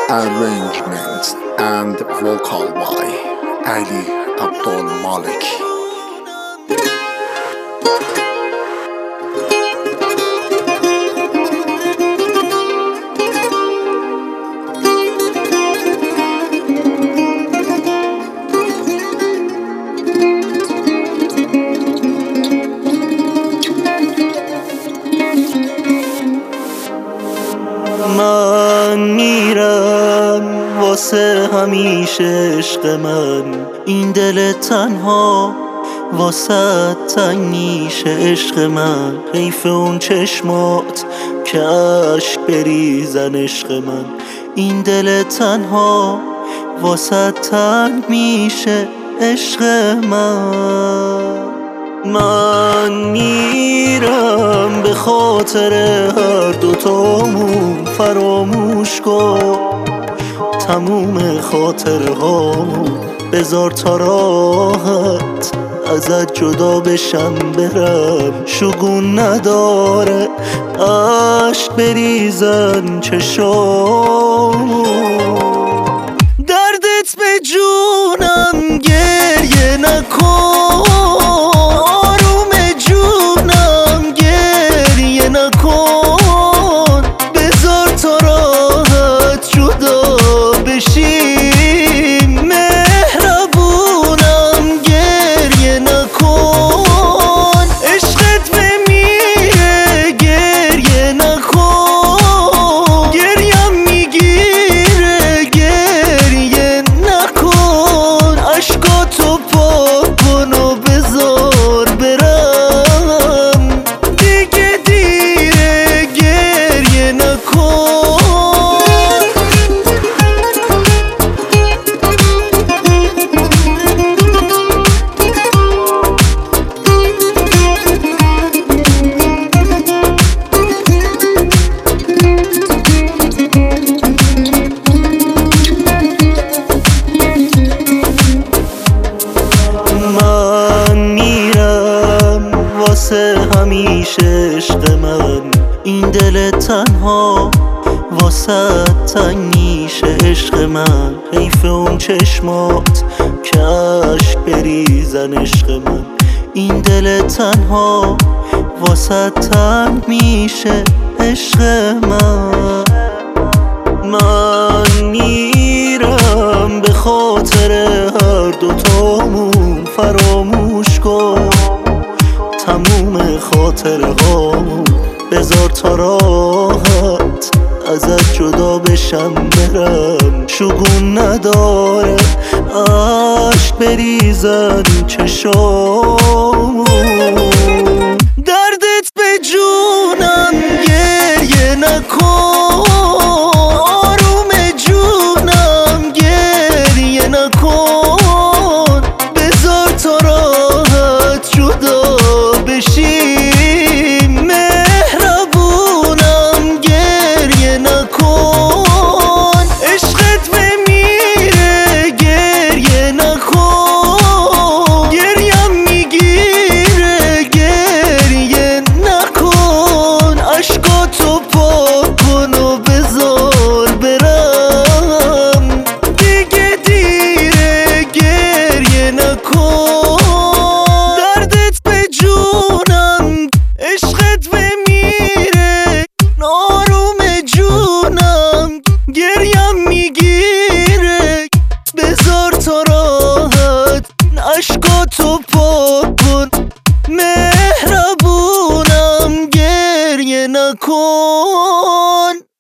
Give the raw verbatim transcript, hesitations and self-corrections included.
Arrangements and vocal by Ali Abdul Malik. من میرم واسه همیشه عشق من، این دل تنها واسه تنگ میشه عشق من. حیف اون چشمات که عشق بریزن عشق من، این دل تنها واسه تنگ میشه عشق من. من میرم به خاطر هر دوتامون، فراموش کن تموم خاطرهامون، بذار تا راحت ازت جدا بشم برم. شگون نداره عشق بریزن چشامون، دردت به جونم گریه نکن، آروم جونم گریه نکن، بذار تا راحت جدا بشیم. مهربونم گریه نکن، عشقت بمیره گریه نکن، گریم میگیره گریه نکن، عشقاتو پاک کن و بذار برم، دیگه دیره گریه نکن. من میرم واسه همیشه عشق من، این دل تنها واسه تنگ میشه عشق من. حیف اون چشمات که عشق بریزن عشق من، این دل تنها واسه تنگ میشه عشق من. من میرم به خاطر هر دوتامون، فراموش کن تموم خاطرهامون، بذار تا راحت ازت جدا بشم برم. شگون نداره عشق بریزن چشامون، دردت به جونم گریه نکن، آروم جونم گریه نکن، بذار تا راحت جدا بشیم. مهربونم گریه نکن، عشقت بمیره گریه نکن، گریم میگیره گریه نکن، عشقاتو پاک کن و بذار برم، دیگه دیره گریه نکن، دردت به جونم عشقت بمیره، آروم جونم گریم میگیره، بذار تا راحت عشقاتو پاک کن، مهربونم گریه نکن.